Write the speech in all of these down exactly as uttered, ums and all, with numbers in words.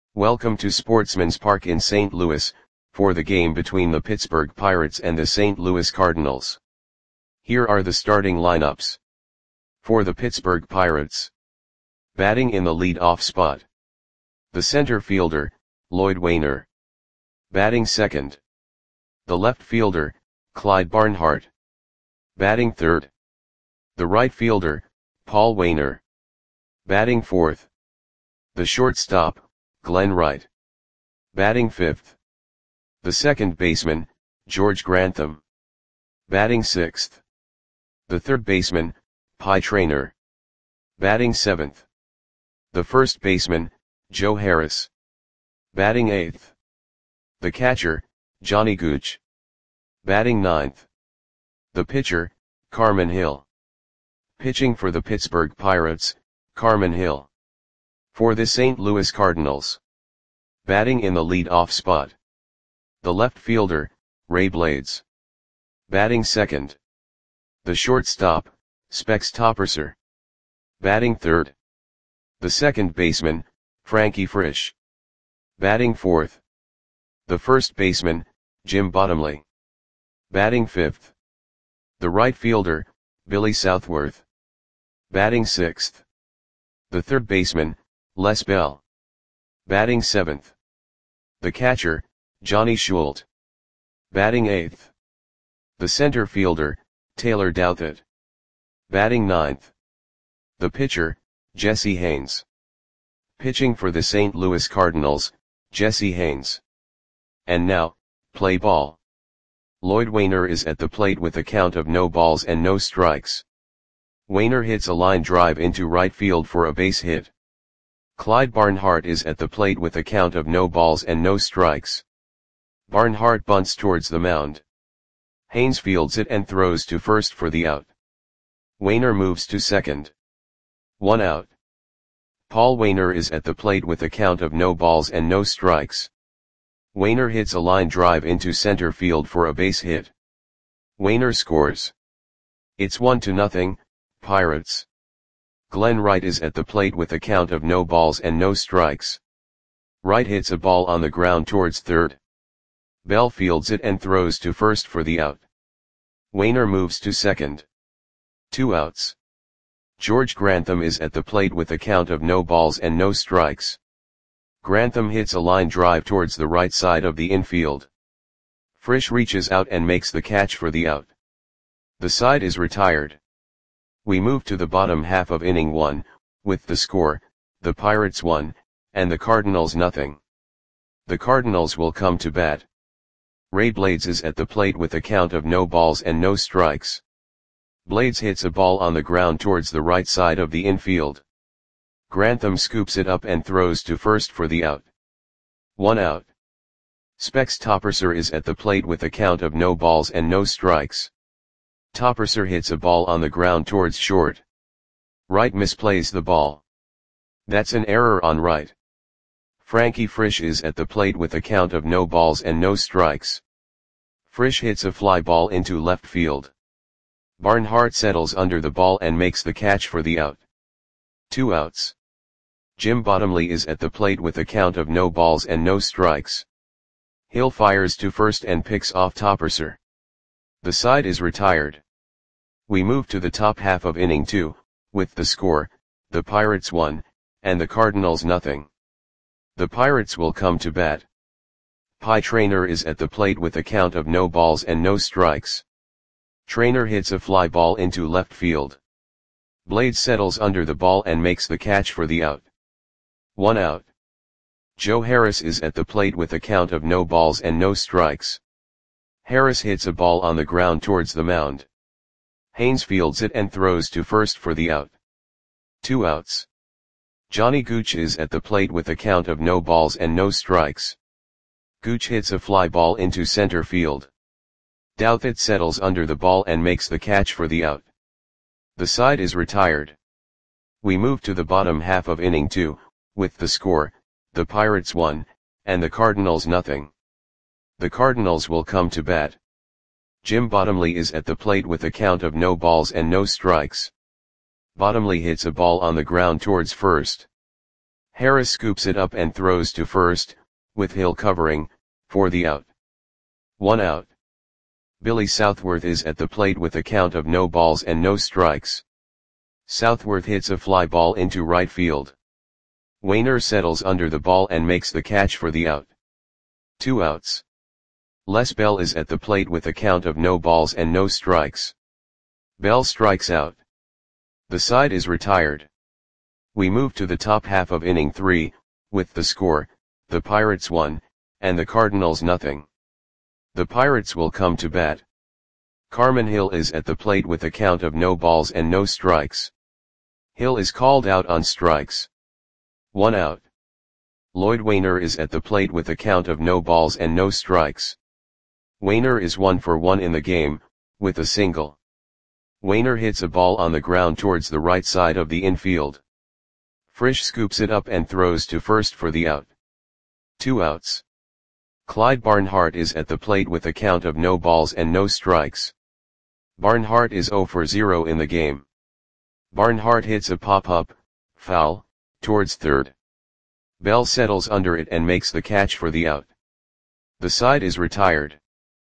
Welcome to Sportsman's Park in Saint Louis, for the game between the Pittsburgh Pirates and the Saint Louis Cardinals. Here are the starting lineups. For the Pittsburgh Pirates. Batting in the lead-off spot. The center fielder, Lloyd Waner. Batting second. The left fielder, Clyde Barnhart. Batting third. The right fielder, Paul Waner. Batting fourth. The shortstop, Glenn Wright. Batting fifth. The second baseman, George Grantham. Batting sixth. The third baseman, Pie Traynor. Batting seventh. The first baseman, Joe Harris. Batting eighth. The catcher, Johnny Gooch. Batting ninth. The pitcher, Carmen Hill. Pitching for the Pittsburgh Pirates, Carmen Hill. For the Saint Louis Cardinals. Batting in the lead-off spot. The left fielder, Ray Blades. Batting second. The shortstop, Specs Topperser. Batting third. The second baseman, Frankie Frisch. Batting fourth. The first baseman, Jim Bottomley. Batting fifth. The right fielder, Billy Southworth. Batting sixth. The third baseman, Les Bell. Batting seventh. The catcher, Johnny Schult. Batting eighth. The center fielder, Taylor Douthit. Batting ninth. The pitcher, Jesse Haynes. Pitching for the Saint Louis Cardinals, Jesse Haynes. And now, play ball. Lloyd Waner is at the plate with a count of no balls and no strikes. Waner hits a line drive into right field for a base hit. Clyde Barnhart is at the plate with a count of no balls and no strikes. Barnhart bunts towards the mound. Haynes fields it and throws to first for the out. Waner moves to second. One out. Paul Waner is at the plate with a count of no balls and no strikes. Waner hits a line drive into center field for a base hit. Waner scores. It's one to nothing, Pirates. Glenn Wright is at the plate with a count of no balls and no strikes. Wright hits a ball on the ground towards third. Bell fields it and throws to first for the out. Waner moves to second. Two outs. George Grantham is at the plate with a count of no balls and no strikes. Grantham hits a line drive towards the right side of the infield. Frisch reaches out and makes the catch for the out. The side is retired. We move to the bottom half of inning one, with the score, the Pirates one, and the Cardinals nothing. The Cardinals will come to bat. Ray Blades is at the plate with a count of no balls and no strikes. Blades hits a ball on the ground towards the right side of the infield. Grantham scoops it up and throws to first for the out. One out. Specs Topperser is at the plate with a count of no balls and no strikes. Topperser hits a ball on the ground towards short. Wright misplays the ball. That's an error on Wright. Frankie Frisch is at the plate with a count of no balls and no strikes. Frisch hits a fly ball into left field. Barnhart settles under the ball and makes the catch for the out. Two outs. Jim Bottomley is at the plate with a count of no balls and no strikes. Hill fires to first and picks off Topperser. The side is retired. We move to the top half of inning two, with the score, the Pirates one, and the Cardinals nothing. The Pirates will come to bat. Pie Traynor is at the plate with a count of no balls and no strikes. Traynor hits a fly ball into left field. Blades settles under the ball and makes the catch for the out. One out. Joe Harris is at the plate with a count of no balls and no strikes. Harris hits a ball on the ground towards the mound. Haynes fields it and throws to first for the out. Two outs. Johnny Gooch is at the plate with a count of no balls and no strikes. Gooch hits a fly ball into center field. Douthit settles under the ball and makes the catch for the out. The side is retired. We move to the bottom half of inning two, with the score, the Pirates one, and the Cardinals nothing. The Cardinals will come to bat. Jim Bottomley is at the plate with a count of no balls and no strikes. Bottomley hits a ball on the ground towards first. Harris scoops it up and throws to first, with Hill covering, for the out. One out. Billy Southworth is at the plate with a count of no balls and no strikes. Southworth hits a fly ball into right field. Wainer settles under the ball and makes the catch for the out. Two outs. Les Bell is at the plate with a count of no balls and no strikes. Bell strikes out. The side is retired. We move to the top half of inning three, with the score, the Pirates one, and the Cardinals nothing. The Pirates will come to bat. Carmen Hill is at the plate with a count of no balls and no strikes. Hill is called out on strikes. One out. Lloyd Wainer is at the plate with a count of no balls and no strikes. Wainer is one for one in the game, with a single. Wainer hits a ball on the ground towards the right side of the infield. Frisch scoops it up and throws to first for the out. Two outs. Clyde Barnhart is at the plate with a count of no balls and no strikes. Barnhart is zero for zero in the game. Barnhart hits a pop-up, foul, towards third. Bell settles under it and makes the catch for the out. The side is retired.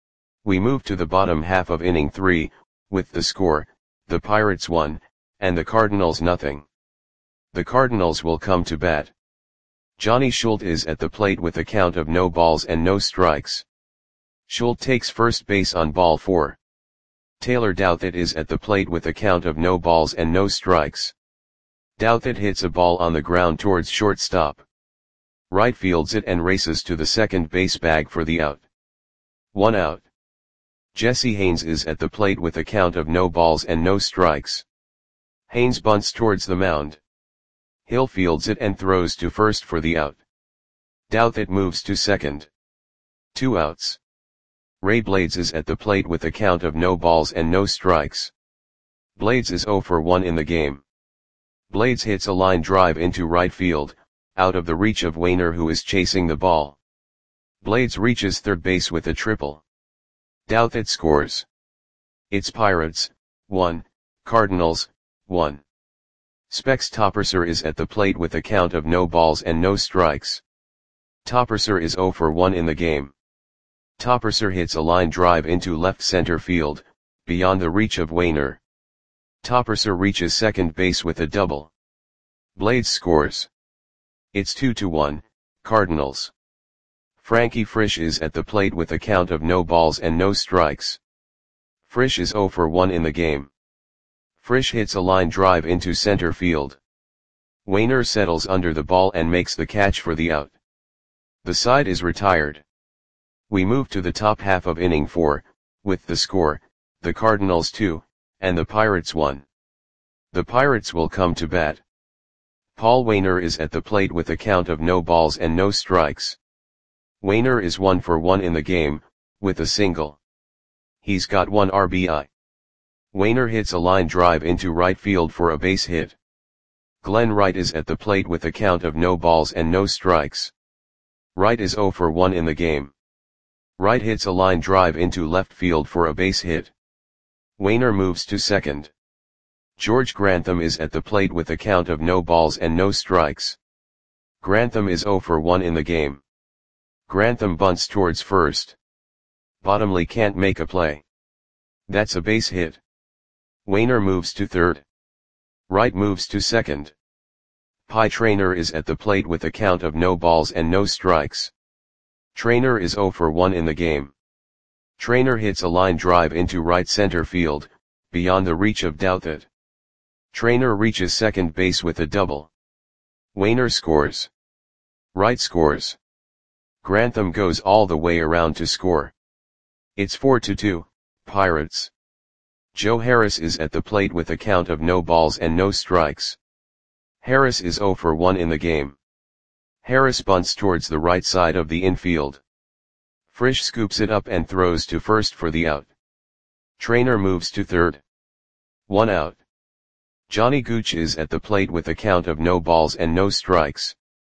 We move to the bottom half of inning three, with the score, the Pirates one, and the Cardinals nothing. The Cardinals will come to bat. Johnny Schultz is at the plate with a count of no balls and no strikes. Schultz takes first base on ball four. Taylor Douthit is at the plate with a count of no balls and no strikes. Douthit hits a ball on the ground towards shortstop. Right fields it and races to the second base bag for the out. One out. Jesse Haynes is at the plate with a count of no balls and no strikes. Haynes bunts towards the mound. Hill fields it and throws to first for the out. Douthit moves to second. Two outs. Ray Blades is at the plate with a count of no balls and no strikes. Blades is zero for one in the game. Blades hits a line drive into right field, out of the reach of Wainer who is chasing the ball. Blades reaches third base with a triple. Douthit scores. It's Pirates, one, Cardinals, one. Specs Topperser is at the plate with a count of no balls and no strikes. Topperser is zero for one in the game. Topperser hits a line drive into left center field, beyond the reach of Wainer. Topperser reaches second base with a double. Blades scores. It's two to one, Cardinals. Frankie Frisch is at the plate with a count of no balls and no strikes. Frisch is zero for one in the game. Frisch hits a line drive into center field. Wainer settles under the ball and makes the catch for the out. The side is retired. We move to the top half of inning four, with the score, the Cardinals two, and the Pirates one. The Pirates will come to bat. Paul Wainer is at the plate with a count of no balls and no strikes. Wainer is one for one in the game, with a single. He's got one R B I. Wainer hits a line drive into right field for a base hit. Glenn Wright is at the plate with a count of no balls and no strikes. Wright is zero for one in the game. Wright hits a line drive into left field for a base hit. Wainer moves to second. George Grantham is at the plate with a count of no balls and no strikes. Grantham is zero for one in the game. Grantham bunts towards first. Bottomley can't make a play. That's a base hit. Wainer moves to third. Wright moves to second. Pie Traynor is at the plate with a count of no balls and no strikes. Traynor is zero for one in the game. Traynor hits a line drive into right center field, beyond the reach of Douthit. Traynor reaches second base with a double. Wainer scores. Wright scores. Grantham goes all the way around to score. It's four to two, Pirates. Joe Harris is at the plate with a count of no balls and no strikes. Harris is zero for one in the game. Harris bunts towards the right side of the infield. Frisch scoops it up and throws to first for the out. Traynor moves to third. One out. Johnny Gooch is at the plate with a count of no balls and no strikes.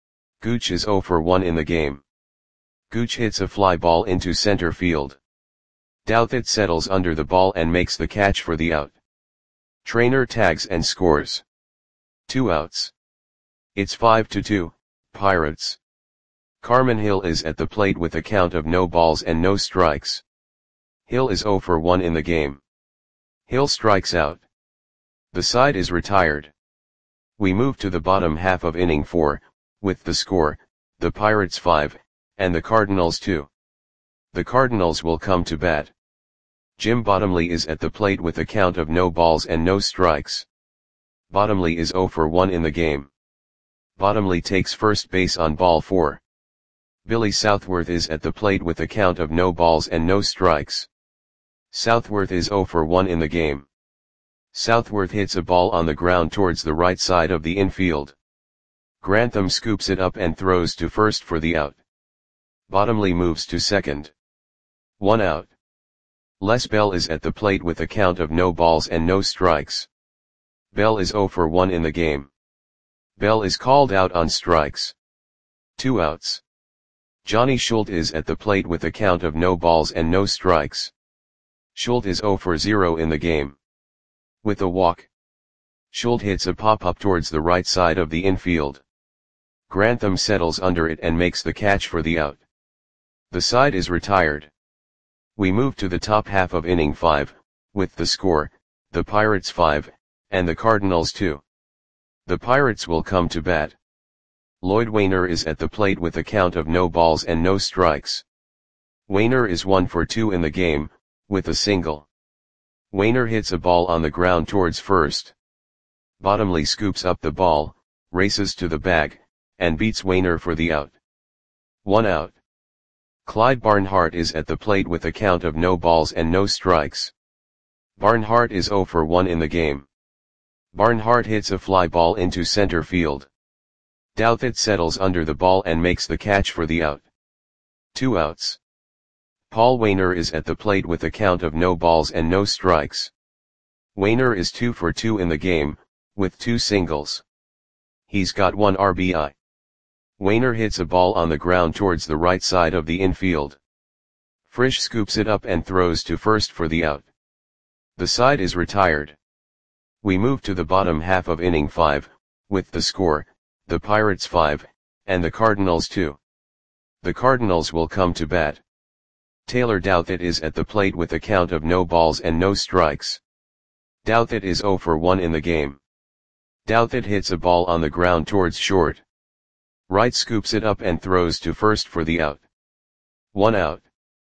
Gooch is zero for one in the game. Gooch hits a fly ball into center field. Douthit settles under the ball and makes the catch for the out. Traynor tags and scores. Two outs. It's five to two, Pirates. Carmen Hill is at the plate with a count of no balls and no strikes. Hill is zero for one in the game. Hill strikes out. The side is retired. We move to the bottom half of inning four, with the score, the Pirates five, and the Cardinals two. The Cardinals will come to bat. Jim Bottomley is at the plate with a count of no balls and no strikes. Bottomley is zero for one in the game. Bottomley takes first base on ball four. Billy Southworth is at the plate with a count of no balls and no strikes. Southworth is zero for one in the game. Southworth hits a ball on the ground towards the right side of the infield. Grantham scoops it up and throws to first for the out. Bottomley moves to second. One out. Les Bell is at the plate with a count of no balls and no strikes. Bell is zero for one in the game. Bell is called out on strikes. Two outs. Johnny Schultz is at the plate with a count of no balls and no strikes. Schultz is zero for zero in the game. With a walk, Schultz hits a pop-up towards the right side of the infield. Grantham settles under it and makes the catch for the out. The side is retired. We move to the top half of inning five, with the score, the Pirates five, and the Cardinals two. The Pirates will come to bat. Lloyd Wainer is at the plate with a count of no balls and no strikes. Wainer is one for two in the game, with a single. Wainer hits a ball on the ground towards first. Bottomley scoops up the ball, races to the bag, and beats Wainer for the out. One out. Clyde Barnhart is at the plate with a count of no balls and no strikes. Barnhart is zero for one in the game. Barnhart hits a fly ball into center field. Douthit settles under the ball and makes the catch for the out. Two outs. Paul Wainer is at the plate with a count of no balls and no strikes. Wainer is two for two in the game, with two singles. He's got one R B I. Wainer hits a ball on the ground towards the right side of the infield. Frisch scoops it up and throws to first for the out. The side is retired. We move to the bottom half of inning five, with the score, the Pirates five, and the Cardinals two. The Cardinals will come to bat. Taylor Douthit is at the plate with a count of no balls and no strikes. Douthit is zero for one in the game. Douthit hits a ball on the ground towards short. Wright scoops it up and throws to first for the out. One out.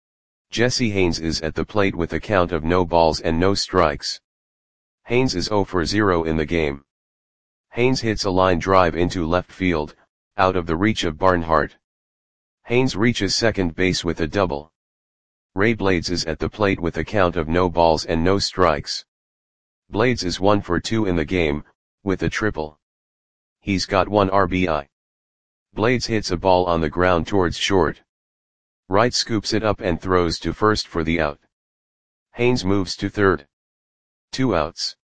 Jesse Haynes is at the plate with a count of no balls and no strikes. Haynes is zero for zero in the game. Haynes hits a line drive into left field, out of the reach of Barnhart. Haynes reaches second base with a double. Ray Blades is at the plate with a count of no balls and no strikes. Blades is one for two in the game, with a triple. He's got one R B I. Blades hits a ball on the ground towards short. Wright scoops it up and throws to first for the out. Haynes moves to third. Two outs.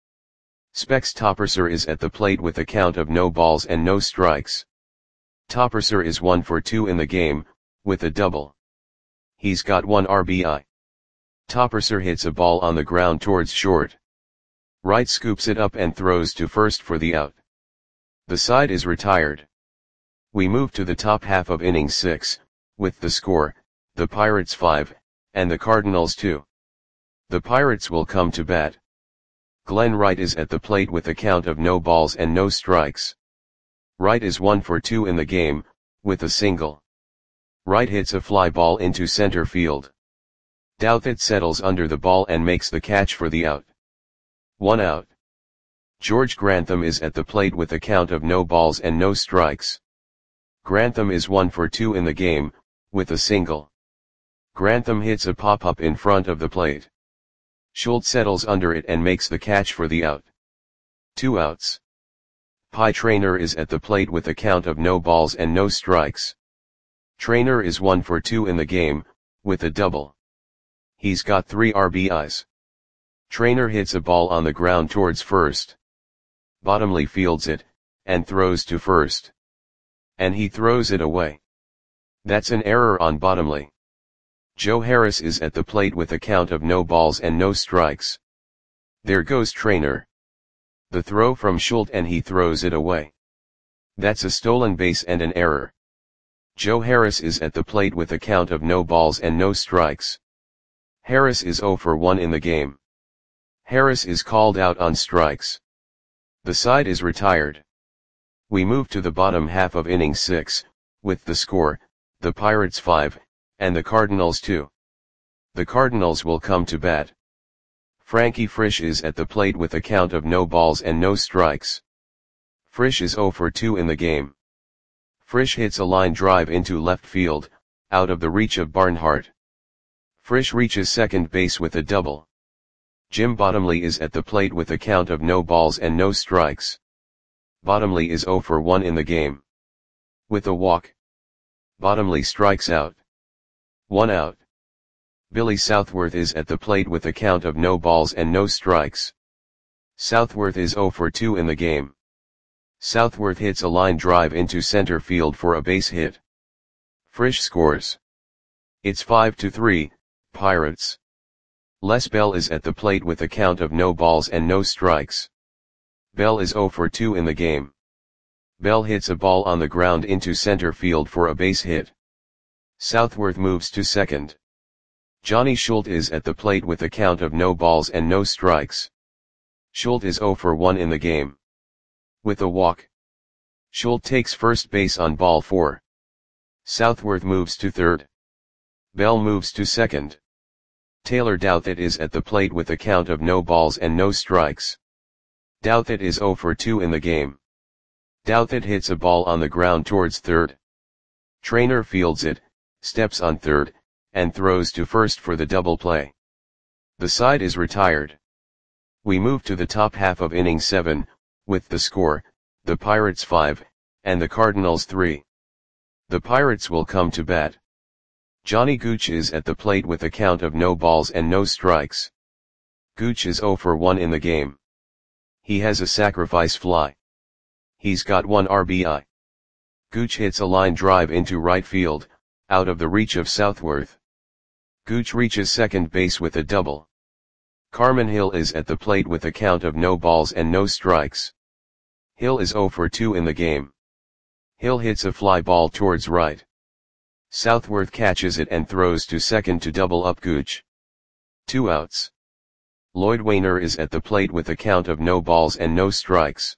Specs Topperser is at the plate with a count of no balls and no strikes. Topperser is one for two in the game, with a double. He's got one R B I. Topperser hits a ball on the ground towards short. Wright scoops it up and throws to first for the out. The side is retired. We move to the top half of inning six, with the score, the Pirates five, and the Cardinals two. The Pirates will come to bat. Glenn Wright is at the plate with a count of no balls and no strikes. Wright is one for two in the game, with a single. Wright hits a fly ball into center field. Douthit settles under the ball and makes the catch for the out. One out. George Grantham is at the plate with a count of no balls and no strikes. Grantham is one for two in the game, with a single. Grantham hits a pop-up in front of the plate. Schultz settles under it and makes the catch for the out. Two outs. Pie Traynor is at the plate with a count of no balls and no strikes. Traynor is one for two in the game, with a double. He's got three R B Is. Traynor hits a ball on the ground towards first. Bottomley fields it, and throws to first. And he throws it away. That's an error on Bottomley. Joe Harris is at the plate with a count of no balls and no strikes. There goes Traynor. The throw from Schultz and he throws it away. That's a stolen base and an error. Joe Harris is at the plate with a count of no balls and no strikes. Harris is zero for one in the game. Harris is called out on strikes. The side is retired. We move to the bottom half of inning six, with the score, the Pirates five, and the Cardinals two. The Cardinals will come to bat. Frankie Frisch is at the plate with a count of no balls and no strikes. Frisch is zero for two in the game. Frisch hits a line drive into left field, out of the reach of Barnhart. Frisch reaches second base with a double. Jim Bottomley is at the plate with a count of no balls and no strikes. Bottomley is zero for one in the game. With a walk, Bottomley strikes out. One out. Billy Southworth is at the plate with a count of no balls and no strikes. Southworth is zero for two in the game. Southworth hits a line drive into center field for a base hit. Frisch scores. It's five to three, Pirates. Les Bell is at the plate with a count of no balls and no strikes. Bell is zero for two in the game. Bell hits a ball on the ground into center field for a base hit. Southworth moves to second. Johnny Schultz is at the plate with a count of no balls and no strikes. Schultz is zero for one in the game. With a walk, Schultz takes first base on ball four. Southworth moves to third. Bell moves to second. Taylor Douthit is at the plate with a count of no balls and no strikes. Douthit is zero for two in the game. Douthit hits a ball on the ground towards third. Trainer fields it, steps on third, and throws to first for the double play. The side is retired. We move to the top half of inning seven, with the score, the Pirates five, and the Cardinals three. The Pirates will come to bat. Johnny Gooch is at the plate with a count of no balls and no strikes. Gooch is zero for one in the game. He has a sacrifice fly. He's got one R B I. Gooch hits a line drive into right field, out of the reach of Southworth. Gooch reaches second base with a double. Carmen Hill is at the plate with a count of no balls and no strikes. Hill is zero for two in the game. Hill hits a fly ball towards right. Southworth catches it and throws to second to double up Gooch. Two outs. Lloyd Wainer is at the plate with a count of no balls and no strikes.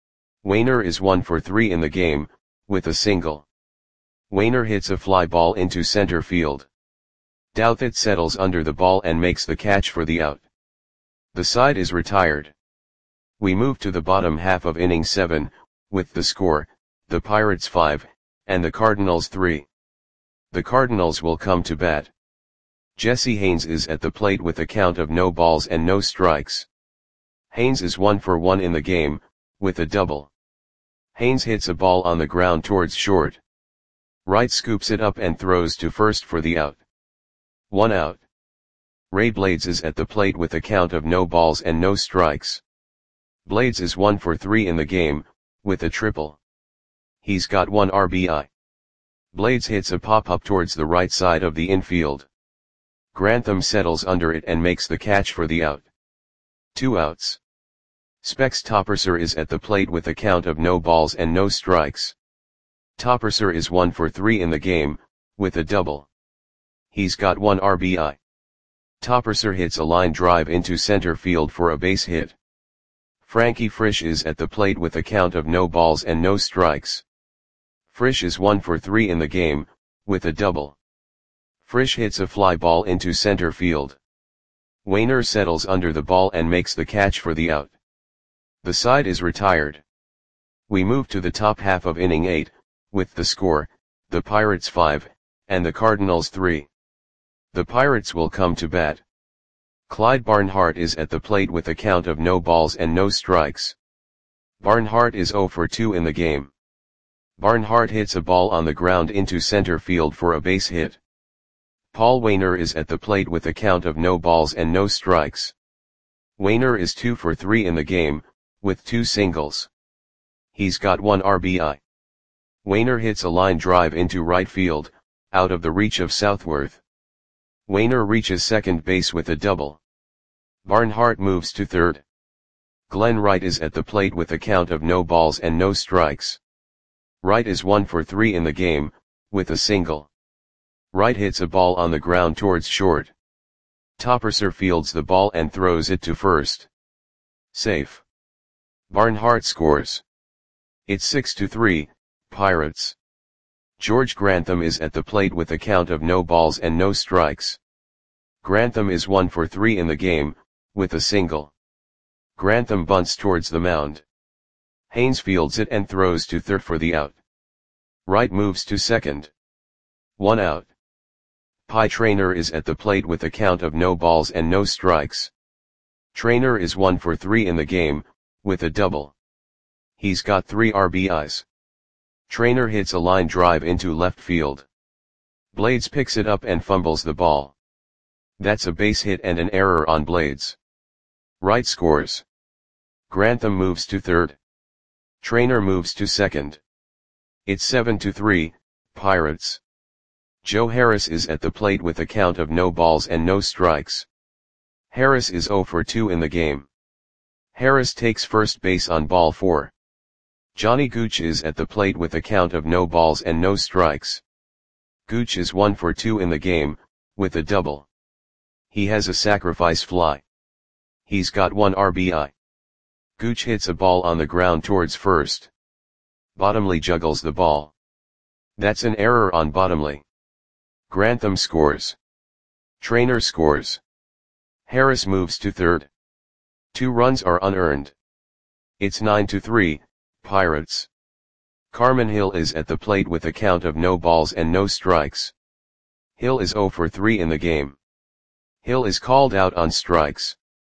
Wainer is one for three in the game, with a single. Wainer hits a fly ball into center field. Douthit settles under the ball and makes the catch for the out. The side is retired. We move to the bottom half of inning seven, with the score, the Pirates five, and the Cardinals three. The Cardinals will come to bat. Jesse Haynes is at the plate with a count of no balls and no strikes. Haynes is one for one in the game, with a double. Haynes hits a ball on the ground towards short. Wright scoops it up and throws to first for the out. One out. Ray Blades is at the plate with a count of no balls and no strikes. Blades is one for three in the game, with a triple. He's got one R B I. Blades hits a pop-up towards the right side of the infield. Grantham settles under it and makes the catch for the out. Two outs. Specs Topperser is at the plate with a count of no balls and no strikes. Topperser is one for three in the game, with a double. He's got one R B I. Topperser hits a line drive into center field for a base hit. Frankie Frisch is at the plate with a count of no balls and no strikes. Frisch is one for three in the game, with a double. Frisch hits a fly ball into center field. Wainer settles under the ball and makes the catch for the out. The side is retired. We move to the top half of inning eight, with the score, the Pirates five, and the Cardinals three. The Pirates will come to bat. Clyde Barnhart is at the plate with a count of no balls and no strikes. Barnhart is zero for two in the game. Barnhart hits a ball on the ground into center field for a base hit. Paul Wainer is at the plate with a count of no balls and no strikes. Wainer is two for three in the game, with two singles. He's got one R B I. Wainer hits a line drive into right field, out of the reach of Southworth. Wainer reaches second base with a double. Barnhart moves to third. Glenn Wright is at the plate with a count of no balls and no strikes. Wright is one for three in the game, with a single. Wright hits a ball on the ground towards short. Topperser fields the ball and throws it to first. Safe. Barnhart scores. It's six to three, Pirates. George Grantham is at the plate with a count of no balls and no strikes. Grantham is one for three in the game, with a single. Grantham bunts towards the mound. Haynes fields it and throws to third for the out. Wright moves to second. One out. Pie Traynor is at the plate with a count of no balls and no strikes. Traynor is one for three in the game, with a double. He's got three R B Is. Traynor hits a line drive into left field. Blades picks it up and fumbles the ball. That's a base hit and an error on Blades. Wright scores. Grantham moves to third. Traynor moves to second. It's seven to three, Pirates. Joe Harris is at the plate with a count of no balls and no strikes. Harris is zero for two in the game. Harris takes first base on ball four. Johnny Gooch is at the plate with a count of no balls and no strikes. Gooch is one for two in the game, with a double. He has a sacrifice fly. He's got one R B I. Gooch hits a ball on the ground towards first. Bottomley juggles the ball. That's an error on Bottomley. Grantham scores. Traynor scores. Harris moves to third. Two runs are unearned. It's nine to three, Pirates. Carmen Hill is at the plate with a count of no balls and no strikes. Hill is zero for three in the game. Hill is called out on strikes.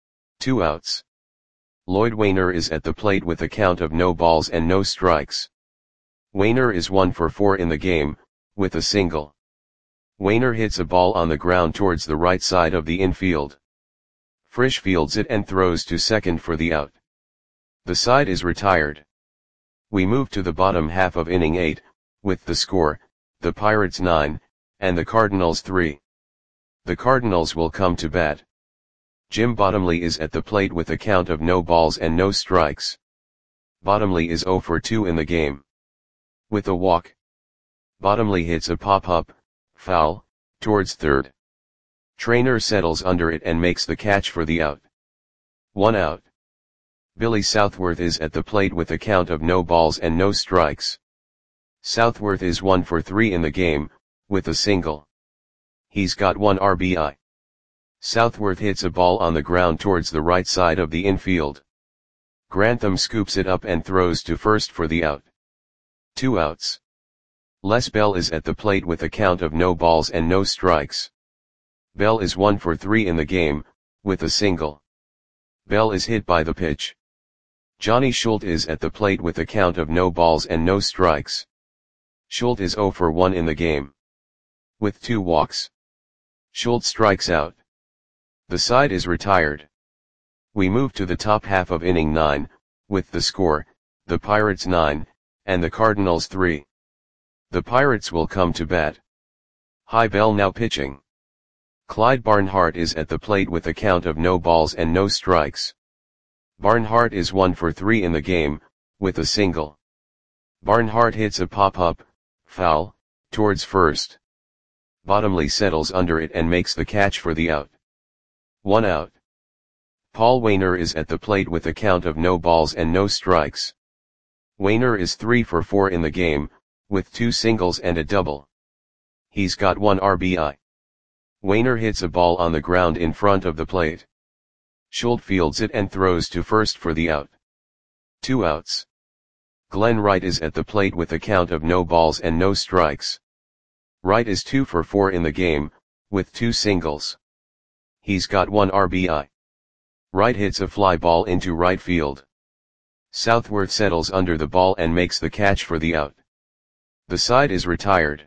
Two outs. Lloyd Wainer is at the plate with a count of no balls and no strikes. Wainer is one for four in the game, with a single. Wainer hits a ball on the ground towards the right side of the infield. Frisch fields it and throws to second for the out. The side is retired. We move to the bottom half of inning eight, with the score, the Pirates nine, and the Cardinals three. The Cardinals will come to bat. Jim Bottomley is at the plate with a count of no balls and no strikes. Bottomley is zero for two in the game. With a walk. Bottomley hits a pop-up, foul, towards third. Traynor settles under it and makes the catch for the out. One out. Billy Southworth is at the plate with a count of no balls and no strikes. Southworth is one for three in the game, with a single. He's got one R B I. Southworth hits a ball on the ground towards the right side of the infield. Grantham scoops it up and throws to first for the out. Two outs. Les Bell is at the plate with a count of no balls and no strikes. Bell is one for three in the game, with a single. Bell is hit by the pitch. Johnny Schultz is at the plate with a count of no balls and no strikes. Schultz is zero for one in the game. With two walks. Schultz strikes out. The side is retired. We move to the top half of inning nine, with the score, the Pirates nine, and the Cardinals three. The Pirates will come to bat. High Bell now pitching. Clyde Barnhart is at the plate with a count of no balls and no strikes. Barnhart is one for three in the game, with a single. Barnhart hits a pop-up, foul, towards first. Bottomley settles under it and makes the catch for the out. One out. Paul Wainer is at the plate with a count of no balls and no strikes. Wainer is three for four in the game, with two singles and a double. He's got one R B I. Wainer hits a ball on the ground in front of the plate. Schultz fields it and throws to first for the out. Two outs. Glenn Wright is at the plate with a count of no balls and no strikes. Wright is two for four in the game, with two singles. He's got one R B I. Wright hits a fly ball into right field. Southworth settles under the ball and makes the catch for the out. The side is retired.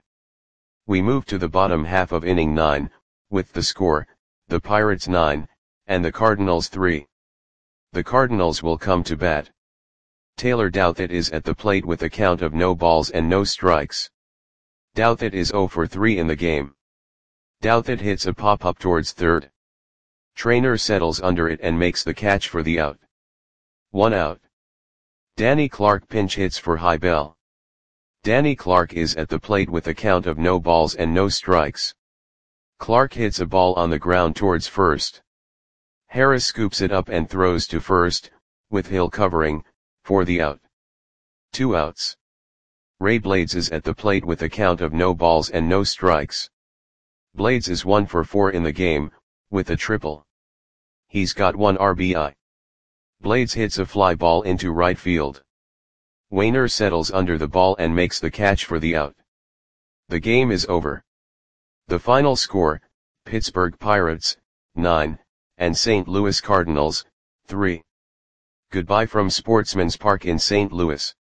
We move to the bottom half of inning nine, with the score, the Pirates nine, and the Cardinals three. The Cardinals will come to bat. Taylor Douthit is at the plate with a count of no balls and no strikes. Douthit is zero for three in the game. Douthit hits a pop-up towards third. Traynor settles under it and makes the catch for the out. One out. Danny Clark pinch hits for High Bell. Danny Clark is at the plate with a count of no balls and no strikes. Clark hits a ball on the ground towards first. Harris scoops it up and throws to first, with Hill covering, for the out. Two outs. Ray Blades is at the plate with a count of no balls and no strikes. Blades is one for four in the game, with a triple. He's got one R B I. Blades hits a fly ball into right field. Wainer settles under the ball and makes the catch for the out. The game is over. The final score, Pittsburgh Pirates, nine, and Saint Louis Cardinals, three. Goodbye from Sportsman's Park in Saint Louis.